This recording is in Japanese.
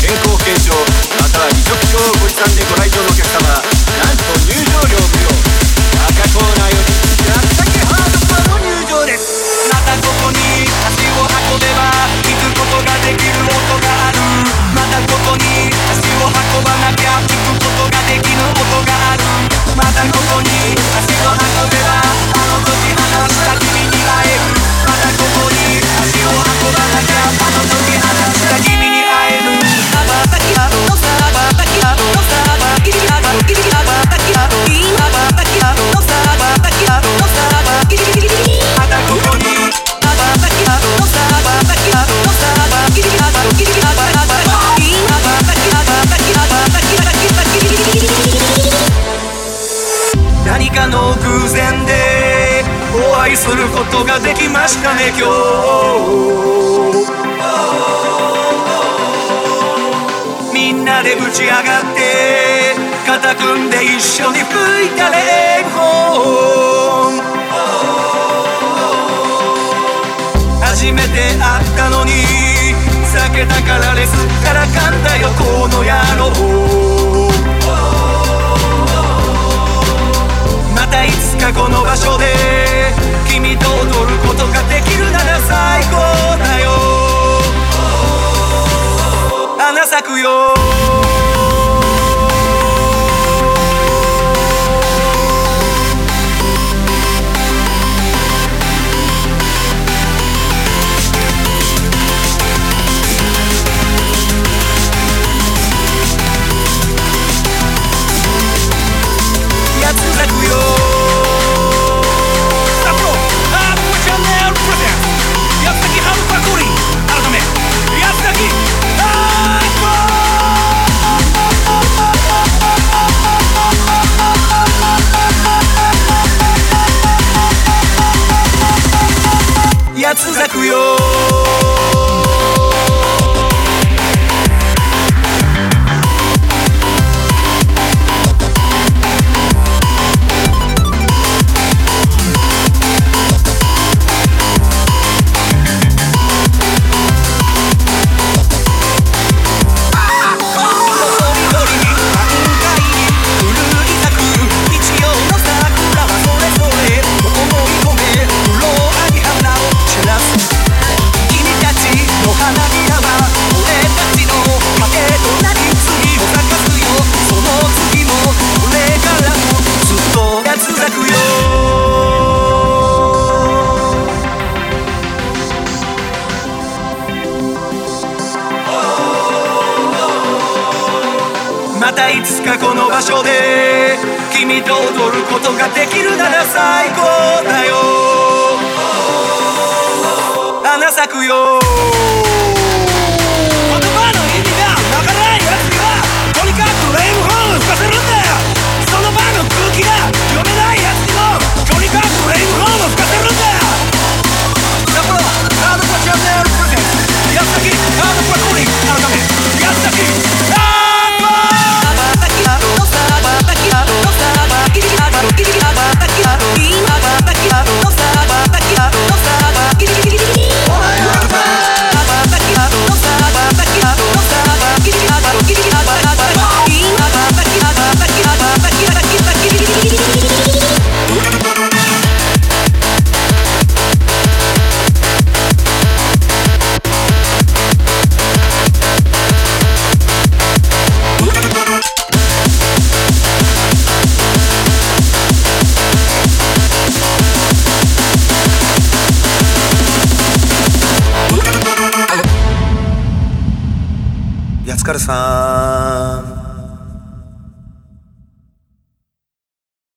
健康保険証または離職証をご持参でご来場のお客様、なんと入場料無料。赤コーナーより安崎ハードパーの入場です。 またここに足を運べば聞くことができる音がある。またここに足を運ばなきゃ聞くことができる音がある。またここに足を運べばあの時話した君に会える。またここに足を運ばなきゃあの時話した君に会える。何かの偶然でお会いすることができましたね今日。みんなでぶち上がって肩組んで一緒に吹いたレンコン。初めて会ったのに避けたからレスからかんだよこの野郎。またいつかこの場所で君と踊ることができるなら最高だよ。花咲くよ。八つ咲くよ。またいつかこの場所で君と踊ることができるなら最高だよ。花咲くよ。言葉の意味がわからないやつにはとにかくレイブホーム吹かせるんだよ。その場の空気が読めないやつにもとにかくレイブホーム吹かせるんだよ。札幌ハードコアチャンネルプレゼンツ安崎ハードコアコーリング改め安崎やつかるさん。